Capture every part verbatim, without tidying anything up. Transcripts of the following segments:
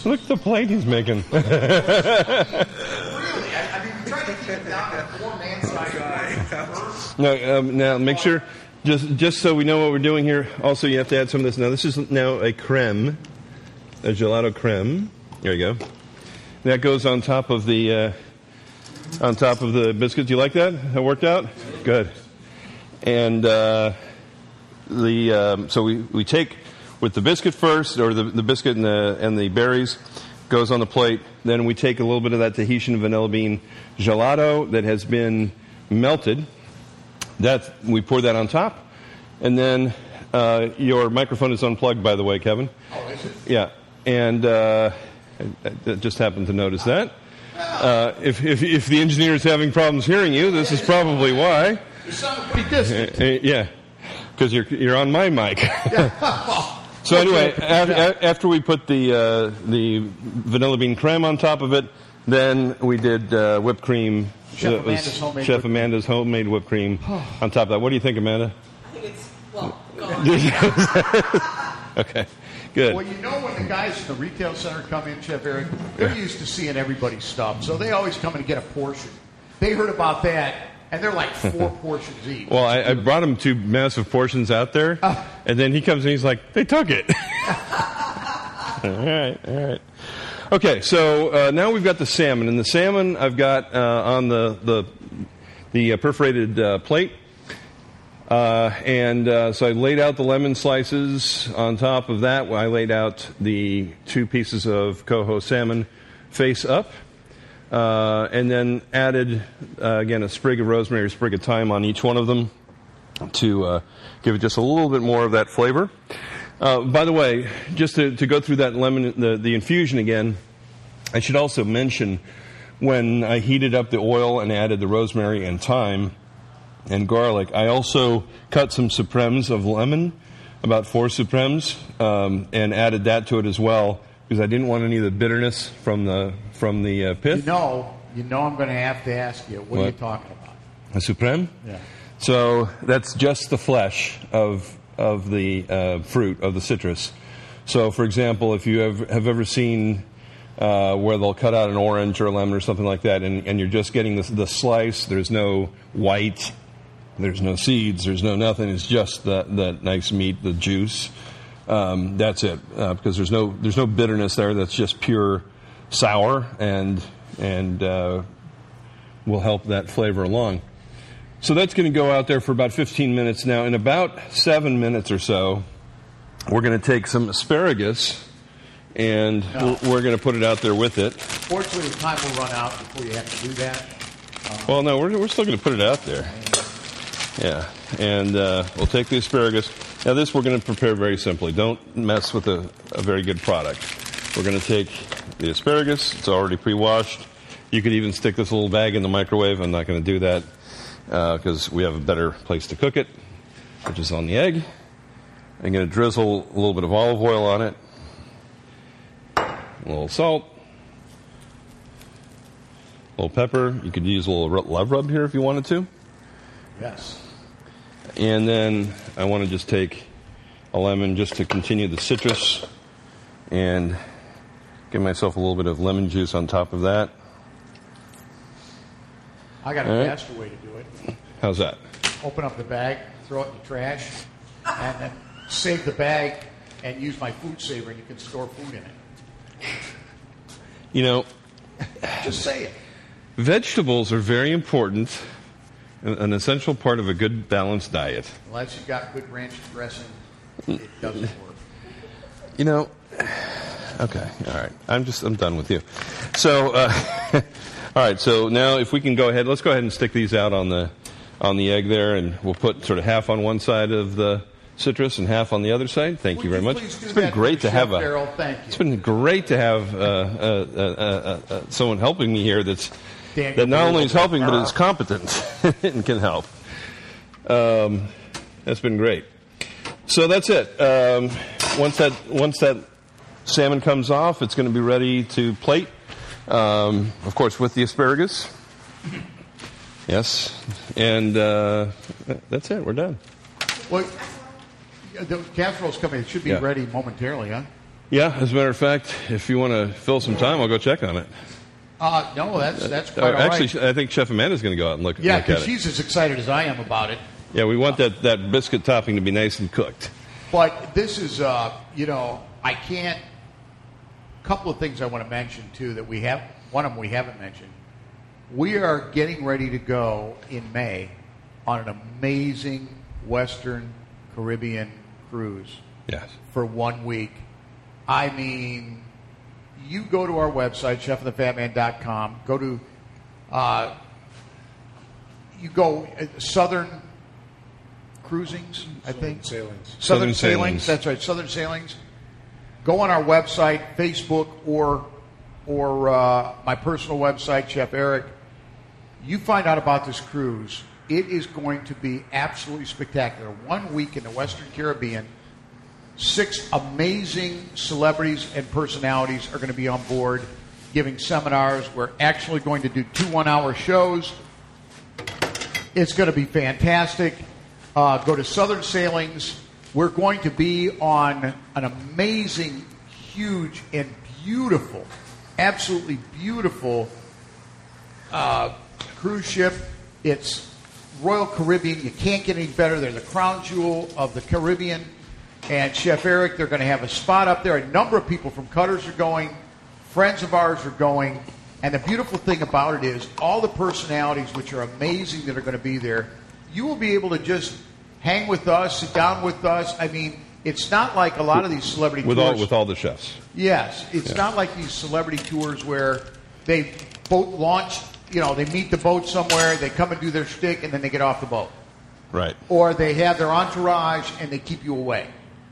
Look at the plate he's making. Really? I, I mean, we tried to keep it down to four man size. No, um, now make sure, just just so we know what we're doing here. Also, you have to add some of this. Now, this is now a creme, a gelato creme. There you go. That goes on top of the uh, on top of the biscuit. Do you like that? That worked out? Good. And uh, the um, so we, we take with the biscuit first, or the, the biscuit and the and the berries goes on the plate. Then we take a little bit of that Tahitian vanilla bean gelato that has been melted. That we pour that on top, and then uh, your microphone is unplugged, by the way, Kevin. Oh, is it? Yeah, and uh, I, I just happened to notice that. Uh, if, if if the engineer is having problems hearing you, this is probably why. You sound pretty distant. Uh, uh, yeah, because you're you're on my mic. So anyway, after, after we put the uh, the vanilla bean creme on top of it, then we did uh, whipped cream. Chef That was Amanda's homemade Chef whipped Amanda's homemade whipped cream on top of that. What do you think, Amanda? I think it's, well, go on. Okay, good. Well, you know when the guys in the retail center come in, Chef Eric, they're used to seeing everybody's stuff, so they always come in to get a portion. They heard about that, and they're like four portions each. Well, I, I brought him two massive portions out there, uh, and then he comes and he's like, they took it. all right, all right. Okay, so uh, now we've got the salmon, and the salmon I've got uh, on the the, the uh, perforated uh, plate, uh, and uh, so I laid out the lemon slices. On top of that, I laid out the two pieces of coho salmon face up, uh, and then added uh, again a sprig of rosemary, a sprig of thyme on each one of them to uh, give it just a little bit more of that flavor. Uh, by the way, just to, to go through that lemon, the, the infusion again, I should also mention when I heated up the oil and added the rosemary and thyme and garlic, I also cut some supremes of lemon, about four supremes, um, and added that to it as well because I didn't want any of the bitterness from the from the uh, pith. You know, you know, I'm going to have to ask you, what, What? are you talking about? A supreme? Yeah. So that's just the flesh of of the uh, fruit, of the citrus. So, for example, if you have, have ever seen uh, where they'll cut out an orange or a lemon or something like that, and, and you're just getting the, the slice, there's no white, there's no seeds, there's no nothing, it's just that, that nice meat, the juice. Um, that's it, uh, because there's no there's no bitterness there. That's just pure sour, and and uh, will help that flavor along. So that's going to go out there for about fifteen minutes now. In about seven minutes or so, we're going to take some asparagus, and No. we're, we're going to put it out there with it. Fortunately, the time will run out before you have to do that. Well, no, we're, we're still going to put it out there. Yeah, and uh, we'll take the asparagus. Now, this we're going to prepare very simply. Don't mess with a, a very good product. We're going to take the asparagus. It's already pre-washed. You could even stick this little bag in the microwave. I'm not going to do that, because uh, we have a better place to cook it, which is on the egg. I'm going to drizzle a little bit of olive oil on it, a little salt, a little pepper. You could use a little love rub here if you wanted to. Yes. And then I want to just take a lemon just to continue the citrus and give myself a little bit of lemon juice on top of that. I got a All right. faster way to do it. How's that? Open up the bag, throw it in the trash, and then save the bag and use my food saver, and you can store food in it. You know, Just say it. vegetables are very important, an essential part of a good balanced diet. Unless you've got good ranch dressing, it doesn't work. You know, okay, all right. I'm just, I'm done with you. So, uh, all right, so now if we can go ahead, let's go ahead and stick these out on the on the egg there, and we'll put sort of half on one side of the citrus and half on the other side. Thank you Would very you much. please do It's been that, great to Chef have a. Darrell? Thank you. It's been great to have uh, uh, uh, uh, uh, someone helping me here that's Daniel that not only Boone. is helping but is competent and can help. Um, that's been great. So that's it. Um, once that once that salmon comes off, it's going to be ready to plate. Um, of course, with the asparagus. Yes, and uh, that's it. We're done. Well, the casserole's coming. It should be Yeah. ready momentarily, huh? Yeah, as a matter of fact, if you want to fill some time, I'll go check on it. Uh, no, that's that's quite Uh, all right. actually, I think Chef Amanda's going to go out and look, Yeah, look at because it. she's as excited as I am about it. Yeah, we want that, that biscuit topping to be nice and cooked. But this is, uh, you know, I can't. A couple of things I want to mention too that we have. One of them we haven't mentioned. We are getting ready to go in May on an amazing Western Caribbean cruise Yes. for one week. I mean, you go to our website, chef and the fat man dot com. Go to, uh, you go uh, Southern Cruisings, I think. Sailings. Southern, Southern Sailings. Sailings. That's right, Southern Sailings. Go on our website, Facebook, or or uh, my personal website, Chef Eric. You find out about this cruise. It is going to be absolutely spectacular. One week in the Western Caribbean. Six amazing celebrities and personalities are going to be on board giving seminars. We're actually going to do two one-hour shows. It's going to be fantastic. Uh, go to Southern Sailings. We're going to be on an amazing, huge, and beautiful, absolutely beautiful uh, cruise ship. It's Royal Caribbean. You can't get any better. They're the crown jewel of the Caribbean. And Chef Eric, they're going to have a spot up there. A number of people from Cutters are going. Friends of ours are going. And the beautiful thing about it is all the personalities, which are amazing, that are going to be there, you will be able to just hang with us, sit down with us. I mean, it's not like a lot of these celebrity With tours. all, with all the chefs. Yes. It's Yeah. not like these celebrity tours where they boat launch, you know, they meet the boat somewhere, they come and do their shtick, and then they get off the boat. Right. Or they have their entourage and they keep you away.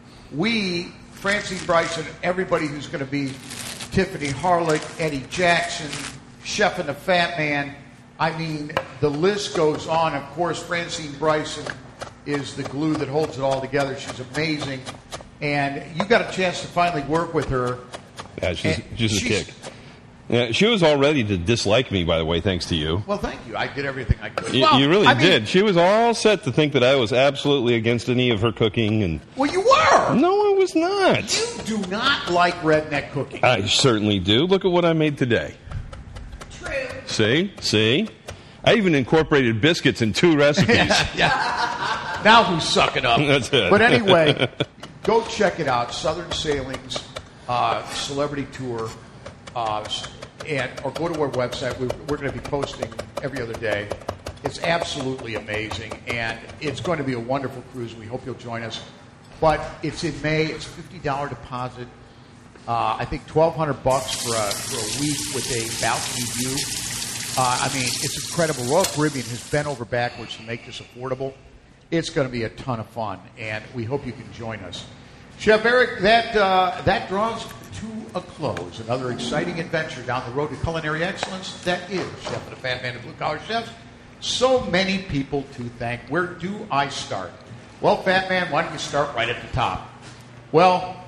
We, Francine Bryson, everybody who's going to be Tiffany Harlick, Eddie Jackson, Chef and the Fat Man, I mean, the list goes on. Of course, Francine Bryson is the glue that holds it all together. She's amazing. And you got a chance to finally work with her. Yeah, she's, And she's a she's- kick. Yeah, she was all ready to dislike me, by the way, thanks to you. Well, thank you. I did everything I could. You, Well, you really I mean, did. She was all set to think that I was absolutely against any of her cooking, and Well, you were. no, I was not. You do not like redneck cooking. I certainly do. Look at what I made today. True. See? See? I even incorporated biscuits in two recipes. Yeah. Now who's sucking up? That's it. But anyway, go check it out. Southern Sailings uh, Celebrity Tour. Uh, and Or go to our website. We, we're going to be posting every other day. It's absolutely amazing. And it's going to be a wonderful cruise. We hope you'll join us. But it's in May. It's a fifty dollars deposit. Uh, I think twelve hundred bucks for a, for a week with a balcony view. Uh, I mean, it's incredible. Royal Caribbean has bent over backwards to make this affordable. It's going to be a ton of fun, and we hope you can join us. Chef Eric, that uh, that draws to a close. Another exciting adventure down the road to culinary excellence. That is Chef and the Fat Man of Blue Collar Chefs. So many people to thank. Where do I start? Well, Fat Man, why don't you start right at the top? Well,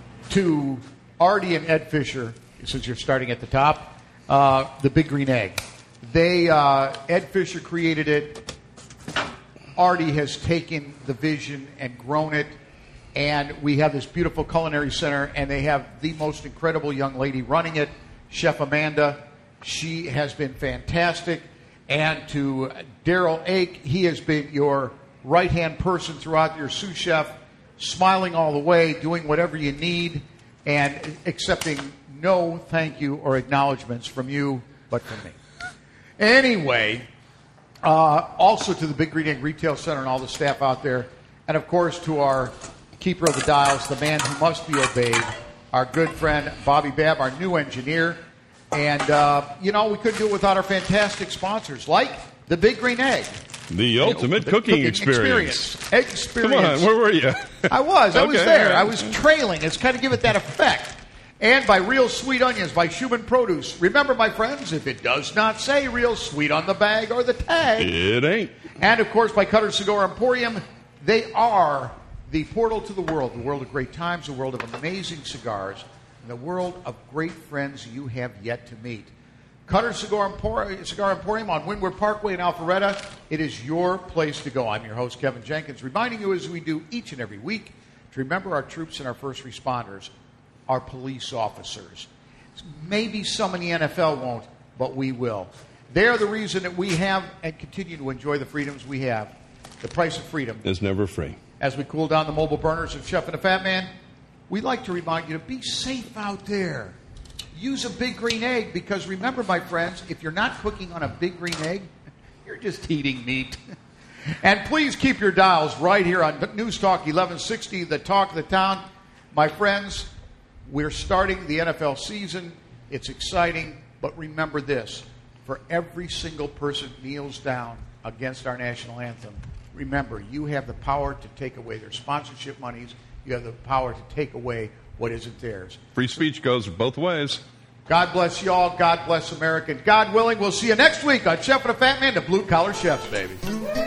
to Artie and Ed Fisher, since you're starting at the top, uh, the Big Green Egg. They uh, Ed Fisher created it. Artie has taken the vision and grown it. And we have this beautiful culinary center, and they have the most incredible young lady running it, Chef Amanda. She has been fantastic. And to Daryl Ake, he has been your right-hand person throughout, your sous chef, smiling all the way, doing whatever you need, and accepting no thank you or acknowledgments from you, but from me. Anyway, uh, also to the Big Green Egg Retail Center and all the staff out there, and of course to our keeper of the dials, the man who must be obeyed, our good friend Bobby Babb, our new engineer. And, uh, you know, we couldn't do it without our fantastic sponsors, like the Big Green Egg. The ultimate The cooking, experience. experience. Experience. Come on, where were you? I was. I was Okay, there. all right. I was trailing. It's kind of give it that effect. And by Real Sweet Onions by Schumann Produce. Remember, my friends, if it does not say Real Sweet on the bag or the tag. It ain't. And, of course, by Cutter Cigar Emporium. They are the portal to the world, the world of great times, the world of amazing cigars, and the world of great friends you have yet to meet. Cutter Cigar Emporium, Cigar Emporium on Windward Parkway in Alpharetta. It is your place to go. I'm your host, Kevin Jenkins, reminding you as we do each and every week to remember our troops and our first responders. our police officers. Maybe some in the N F L won't, but we will. They're the reason that we have and continue to enjoy the freedoms we have. The price of freedom is never free. As we cool down the mobile burners of Chef and the Fat Man, we'd like to remind you to be safe out there. Use a Big Green Egg because remember, my friends, if you're not cooking on a Big Green Egg, you're just eating meat. And please keep your dials right here on News Talk eleven sixty, the talk of the town. My friends, we're starting the N F L season. It's exciting, but remember this. For every single person kneels down against our national anthem, remember, you have the power to take away their sponsorship monies. You have the power to take away what isn't theirs. Free speech goes both ways. God bless you all. God bless America. God willing, we'll see you next week on Chef and the Fat Man, the Blue Collar Chefs, baby.